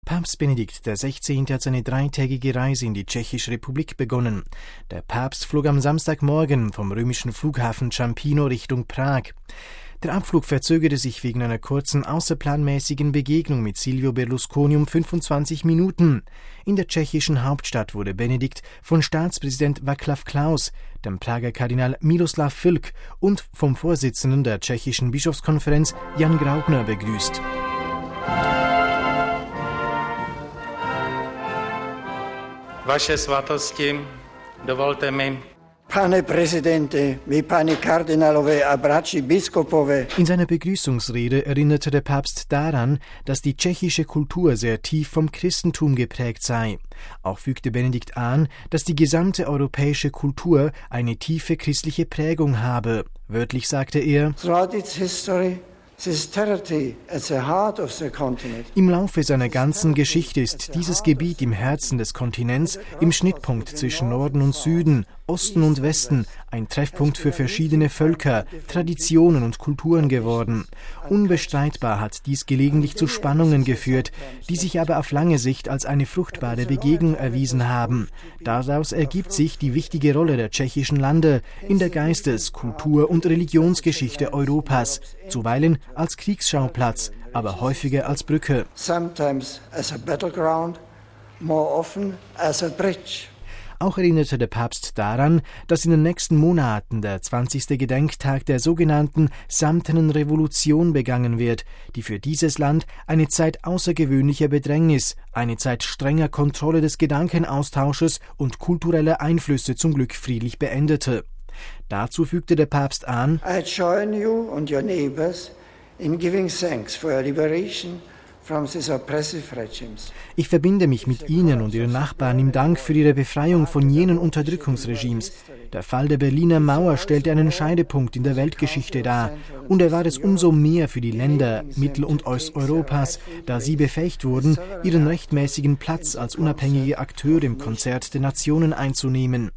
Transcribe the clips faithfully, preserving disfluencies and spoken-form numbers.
Papst Benedikt der Sechzehnte hat seine dreitägige Reise in die Tschechische Republik begonnen. Der Papst flog am Samstagmorgen vom römischen Flughafen Ciampino Richtung Prag. Der Abflug verzögerte sich wegen einer kurzen, außerplanmäßigen Begegnung mit Silvio Berlusconi um fünfundzwanzig Minuten. In der tschechischen Hauptstadt wurde Benedikt von Staatspräsident Václav Klaus, dem Prager Kardinal Miroslav Filk und vom Vorsitzenden der tschechischen Bischofskonferenz Jan Graubner begrüßt. Vaše svatosti, dovolte mi. Pane Presidente, mi pani Kardinálové a braci Biskupové. In seiner Begrüßungsrede erinnerte der Papst daran, dass die tschechische Kultur sehr tief vom Christentum geprägt sei. Auch fügte Benedikt an, dass die gesamte europäische Kultur eine tiefe christliche Prägung habe. Wörtlich sagte er: Throughout its history, Im Laufe seiner ganzen Geschichte ist dieses Gebiet im Herzen des Kontinents, im Schnittpunkt zwischen Norden und Süden, Osten und Westen, ein Treffpunkt für verschiedene Völker, Traditionen und Kulturen geworden. Unbestreitbar hat dies gelegentlich zu Spannungen geführt, die sich aber auf lange Sicht als eine fruchtbare Begegnung erwiesen haben. Daraus ergibt sich die wichtige Rolle der tschechischen Lande in der Geistes-, Kultur- und Religionsgeschichte Europas, zuweilen als Kriegsschauplatz, aber häufiger als Brücke. Sometimes as a battleground, more often as a bridge. Auch erinnerte der Papst daran, dass in den nächsten Monaten der zwanzigste Gedenktag der sogenannten Samtenen Revolution begangen wird, die für dieses Land eine Zeit außergewöhnlicher Bedrängnis, eine Zeit strenger Kontrolle des Gedankenaustausches und kultureller Einflüsse zum Glück friedlich beendete. Dazu fügte der Papst an: I join you and your neighbors in giving thanks for your liberation. Ich verbinde mich mit Ihnen und Ihren Nachbarn im Dank für Ihre Befreiung von jenen Unterdrückungsregimes. Der Fall der Berliner Mauer stellte einen Scheidepunkt in der Weltgeschichte dar, und er war es umso mehr für die Länder Mittel- und Osteuropas, da sie befähigt wurden, ihren rechtmäßigen Platz als unabhängige Akteure im Konzert der Nationen einzunehmen.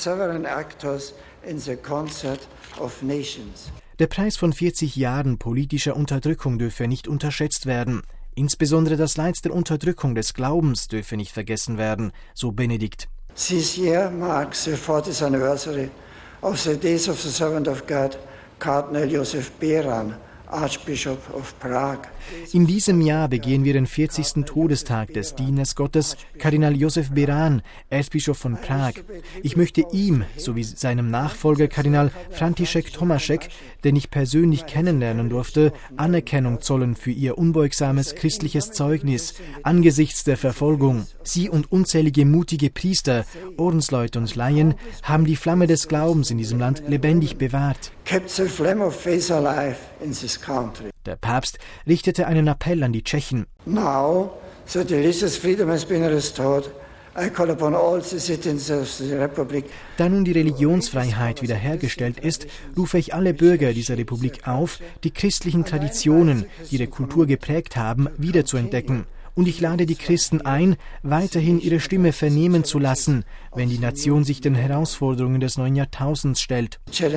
Der Preis von vierzig Jahren politischer Unterdrückung dürfe nicht unterschätzt werden. Insbesondere das Leid der Unterdrückung des Glaubens dürfe nicht vergessen werden, so Benedikt. This year marks the fortieth anniversary of the Days of the Servant of God, Cardinal Josef Beran, Archbishop of Prague. In diesem Jahr begehen wir den vierzigsten Todestag des Dieners Gottes, Kardinal Josef Beran, Erzbischof von Prag. Ich möchte ihm sowie seinem Nachfolger Kardinal František Tomášek, den ich persönlich kennenlernen durfte, Anerkennung zollen für ihr unbeugsames christliches Zeugnis angesichts der Verfolgung. Sie und unzählige mutige Priester, Ordensleute und Laien haben die Flamme des Glaubens in diesem Land lebendig bewahrt. Kept the flame of faith alive in this country. Der Papst richtete einen Appell an die Tschechen. Now that religious freedom has been restored, I call upon all the citizens of the Republic. Da nun die Religionsfreiheit wiederhergestellt ist, rufe ich alle Bürger dieser Republik auf, die christlichen Traditionen, die ihre Kultur geprägt haben, wiederzuentdecken. Und ich lade die Christen ein, weiterhin ihre Stimme vernehmen zu lassen, wenn die Nation sich den Herausforderungen des neuen Jahrtausends stellt.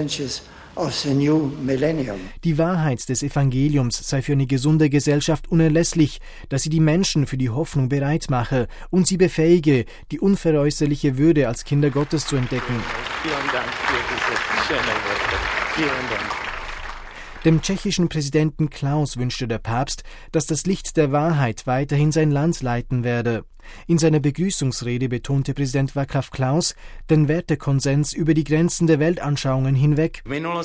Die Wahrheit des Evangeliums sei für eine gesunde Gesellschaft unerlässlich, dass sie die Menschen für die Hoffnung bereit mache und sie befähige, die unveräußerliche Würde als Kinder Gottes zu entdecken. Vielen Dank für diese schönen Worte. Vielen Dank. Dem tschechischen Präsidenten Klaus wünschte der Papst, dass das Licht der Wahrheit weiterhin sein Land leiten werde. In seiner Begrüßungsrede betonte Präsident Václav Klaus den Wertekonsens über die Grenzen der Weltanschauungen hinweg.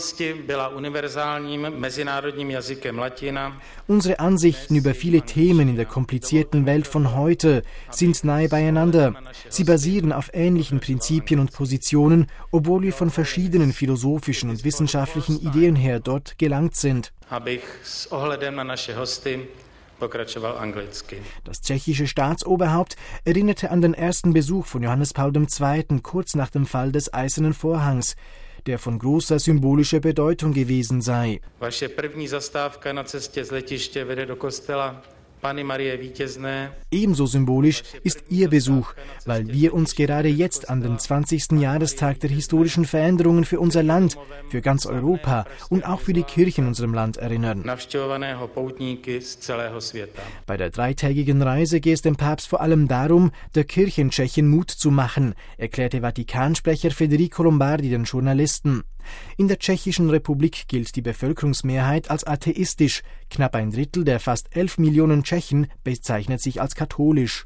Unsere Ansichten über viele Themen in der komplizierten Welt von heute sind nahe beieinander. Sie basieren auf ähnlichen Prinzipien und Positionen, obwohl wir von verschiedenen philosophischen und wissenschaftlichen Ideen her dort gelangt sind. Das tschechische Staatsoberhaupt erinnerte an den ersten Besuch von Johannes Paul der Zweite. Kurz nach dem Fall des Eisernen Vorhangs, der von großer symbolischer Bedeutung gewesen sei. Ebenso symbolisch ist ihr Besuch, weil wir uns gerade jetzt an den zwanzigsten Jahrestag der historischen Veränderungen für unser Land, für ganz Europa und auch für die Kirche in unserem Land erinnern. Bei der dreitägigen Reise geht es dem Papst vor allem darum, der Kirche in Tschechien Mut zu machen, erklärte Vatikansprecher Federico Lombardi den Journalisten. In der Tschechischen Republik gilt die Bevölkerungsmehrheit als atheistisch. Knapp ein Drittel der fast elf Millionen Tschechen bezeichnet sich als katholisch.